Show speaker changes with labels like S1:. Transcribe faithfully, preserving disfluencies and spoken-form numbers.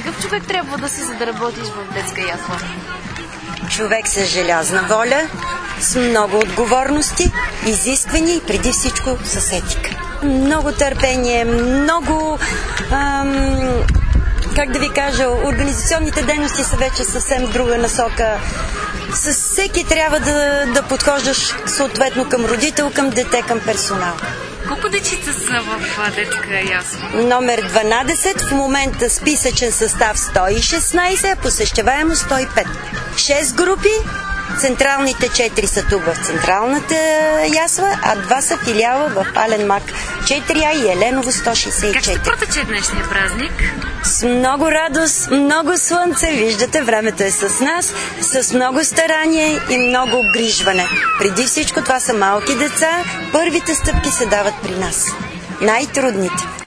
S1: Какъв човек трябва да си, за да работиш в детска ясла?
S2: Човек с желязна воля, с много отговорности, изисквания и преди всичко с етика. Много търпение, много... Ам, как да ви кажа, организационните дейности са вече съвсем в друга насока. С всеки трябва да, да подхождаш съответно към родител, към дете, към персонал.
S1: Колко дечица са в детска ясла?
S2: Номер дванадесет, в момента списъчен състав сто и шестнадесет, а посещаваемо сто и пет. шест групи, централните четири са тук в централната ясла, а два са филиала в Пален мак четири А и Еленово сто шестдесет и четири.
S1: Как ще протече днешния празник?
S2: С много радост, много слънце, виждате, времето е с нас, с много старание и много обгрижване. Преди всичко това са малки деца, първите стъпки се дават при нас. Най-трудните.